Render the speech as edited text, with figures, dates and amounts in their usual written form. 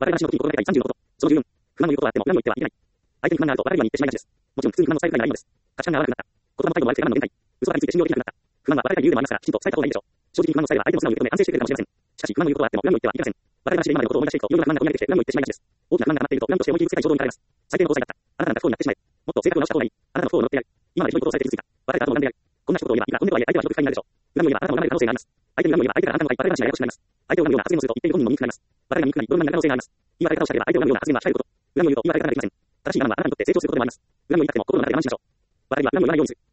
我々の話の時に心がけたい30のこと。その14。不満の言うことはあっても、不満の言ってはいけない。相手に不満があると笑うように言ってしまいがちです。もちろん普通に不満の伝えるくらいならいいのです。価値観が合わなくなった。言葉の態度が悪くて我慢の限界。嘘ばかりついて信用できなくなった。不満は笑えない理由でもありますが、きちんと伝えた方がいいでしょう。正直に不満の伝えれば相手も素直に受け止め安静してくれるかもしれません。しかし、不満の言うことはあっても、恨みを言ってはいけません。我々が話で今までのことを思い出していくと、いろんな不満が込み上げてきて、恨みを言ってしまいがちです。大きな不満が溜まっていると、恨みとして思い切りつけたい衝動に駆られます。最低の交際だった。あなたなんか不幸になってしまえ。もっと性格を直した方がいい。あなたの不幸を乗ってやる。今までひどいことをされて傷ついた。別れた後も恨んでやる。こんな一言を言えば、いくら本音とはいえ相手はひどく不快になるでしょう。恨みを言えばあなたも恨める可能性があります。相手に恨みを言えば相手からあなたの方がいっぱいバレ話がややこしくなります。相手を恨むような発言をすると、一定に本人も憎くなります。我々が憎くなり、不満になる可能性があります。言い訳方をしなければ相手を恨むような発言は控えること。恨みを言うと言い訳ができません。正しい我慢はあなたにとって成長することでもあります。恨みを言いたくても心の中で我慢しましょう。我々は恨みを言わないようにする。